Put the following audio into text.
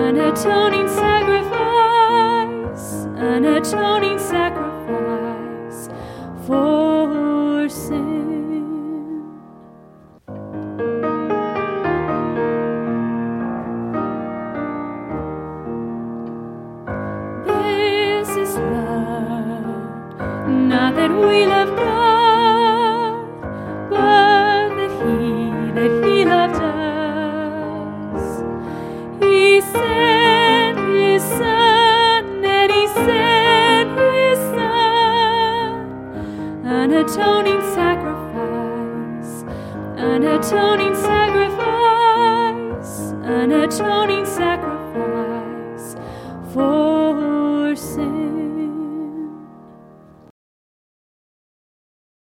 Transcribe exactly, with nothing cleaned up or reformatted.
An atoning sacrifice, an atoning sacrifice for sin. This is love, not that we love God, but that He, that He loved us. He sent His Son, and He sent His Son, an atoning sacrifice, an atoning sacrifice, an atoning sacrifice for sin.